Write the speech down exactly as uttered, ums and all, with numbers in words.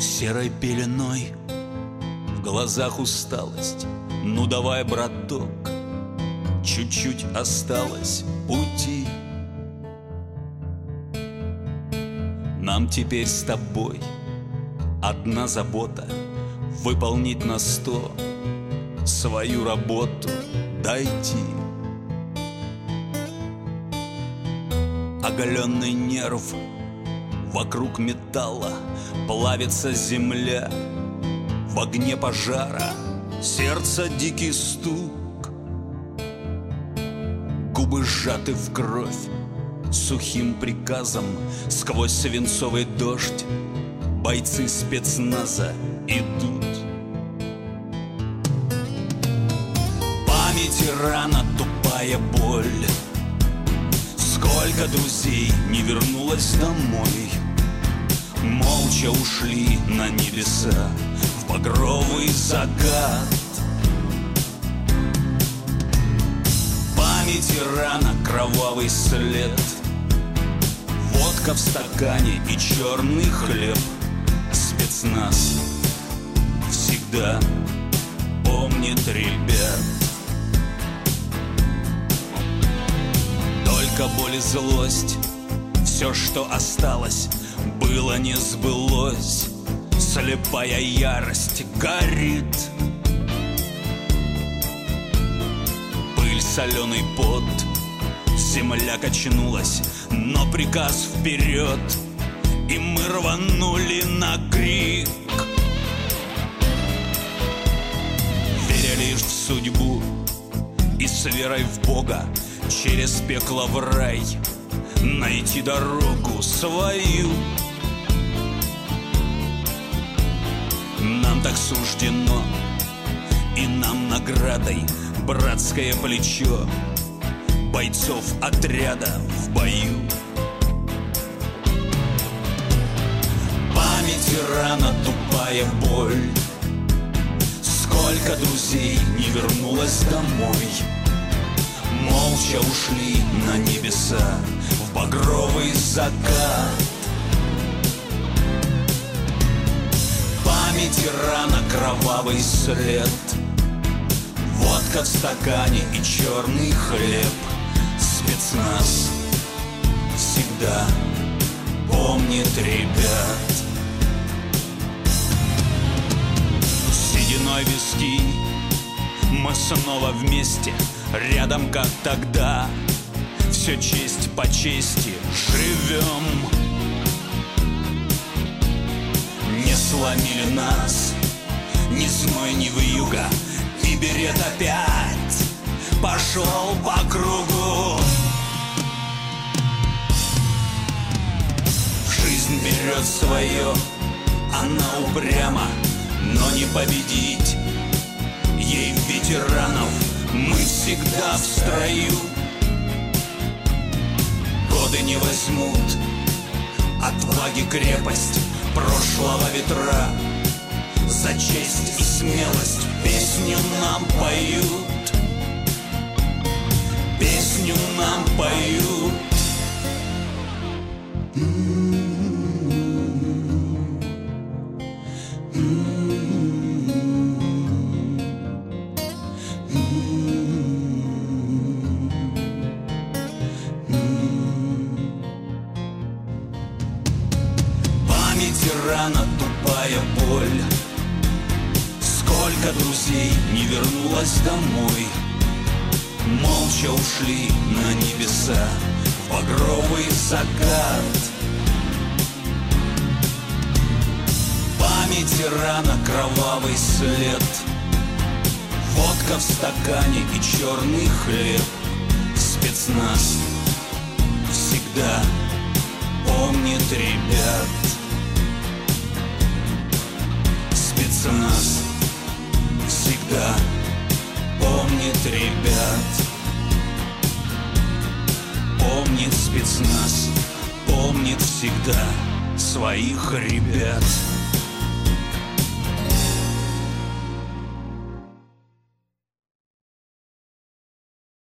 Серой пеленой в глазах усталость. Ну давай, браток, чуть-чуть осталось пути. Нам теперь с тобой одна забота — выполнить на сто свою работу, дойти. Оголенный нерв, вокруг металла плавится земля. В огне пожара сердце дикий стук. Губы сжаты в кровь, сухим приказом сквозь свинцовый дождь бойцы спецназа идут. Памяти рана, тупая боль. Сколько друзей не вернулось домой, молча ушли на небеса в багровый закат. Памяти рана, кровавый след. Водка в стакане и черный хлеб. Спецназ всегда помнит ребят. Только боль и злость, все, что осталось, было не сбылось. Слепая ярость горит. Пыль, соленый пот, земля качнулась, но приказ вперед, и мы рванули на крик. Веря лишь в судьбу и с верой в Бога через пекло в рай найти дорогу свою. Нам так суждено, и нам наградой братское плечо бойцов отряда в бою. Памяти рана, тупая боль. Сколько друзей не вернулось домой, молча ушли на небеса в багровый закат. Памяти рана, кровавый след. Водка в стакане и черный хлеб. Спецназ всегда помнит ребят. Сединой виски, мы снова вместе, рядом как тогда. Все честь по чести живем. Не сломили нас ни зной, ни вьюга, и берет опять пошел по кругу. Жизнь берет свое, она упряма, но не победить ей ветеранов. Мы всегда в строю. Годы не возьмут отваги крепость прошлого ветра. За честь и смелость песню нам поют. Песню нам поют. Рана, тупая боль. Сколько друзей не вернулось домой, молча ушли на небеса в багровый закат. Памяти рана, кровавый след. Водка в стакане и черный хлеб. Спецназ всегда помнит ребят. Спецназ всегда помнит ребят. Помнит спецназ, помнит всегда своих ребят.